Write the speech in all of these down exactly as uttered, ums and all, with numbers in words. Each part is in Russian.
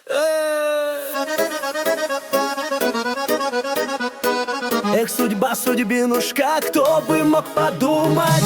Эх, судьба, судьбинушка, кто бы мог подумать.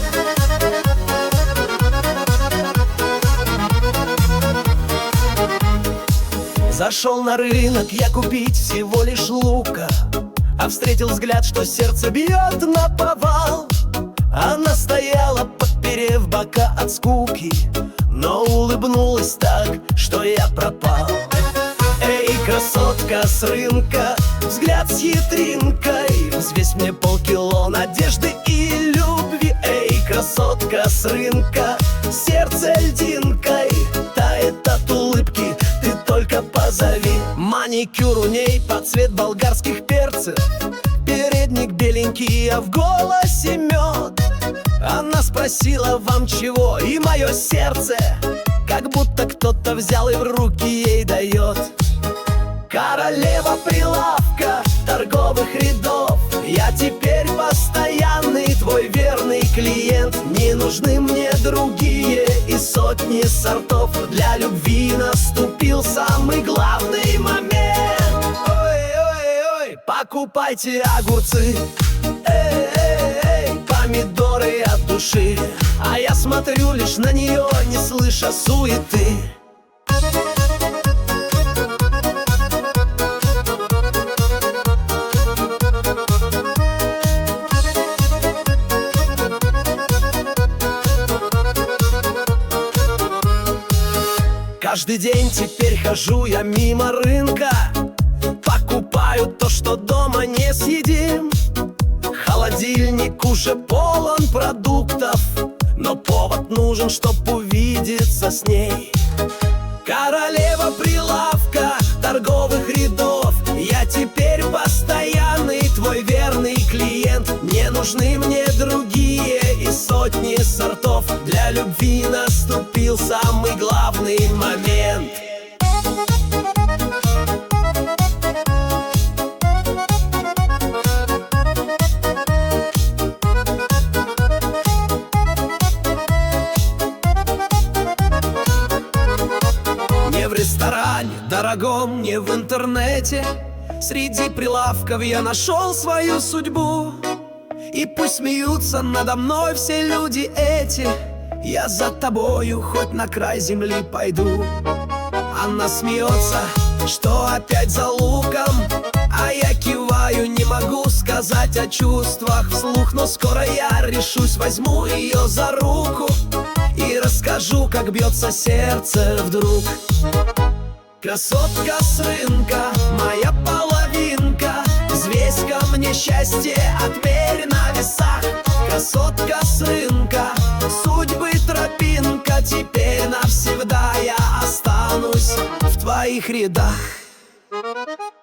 Зашел на рынок я купить всего лишь лука, а встретил взгляд, что сердце бьет наповал. Она стояла, подперев бока от скуки, но улыбнулась так, что я пропал. Эй, красотка с рынка, взгляд с хитринкой, взвесь мне полкило надежды и любви. Эй, красотка с рынка, сердце льдинкой тает от улыбки, ты только позови. Маникюр у ней под цвет болгарских перцев, передник беленький, а в голосе мед. Она спросила: вам чего? И мое сердце как будто кто-то взял и в руки ей дает. Королева прилавка, торговых рядов, я теперь постоянный твой верный клиент. Не нужны мне другие и сотни сортов, для любви наступил самый главный момент. Ой-ой-ой, покупайте огурцы, эй-эй-эй, помидоры от души, а я смотрю лишь на нее, не слыша суеты. Каждый день теперь хожу я мимо рынка, покупаю то, что дома не съедим. Холодильник уже полон продуктов, но повод нужен, чтоб увидеться с ней. Королева прилавка, торговых рядов, я теперь постоянный твой верный клиент. Не нужны мне другие и сотни сортов, для любви наступил самый главный момент. Не в ресторане дорогом, не в интернете, среди прилавков я нашел свою судьбу. И пусть смеются надо мной все люди эти, я за тобою хоть на край земли пойду. Она смеется, что опять за луком, а я киваю, не могу сказать о чувствах вслух. Но скоро я решусь, возьму ее за руку и расскажу, как бьется сердце вдруг. Красотка с рынка, моя половинка, взвесь ко мне счастье, отмерь на весах. Красотка с рынка, судьбы тропинка, теперь навсегда я останусь в твоих рядах.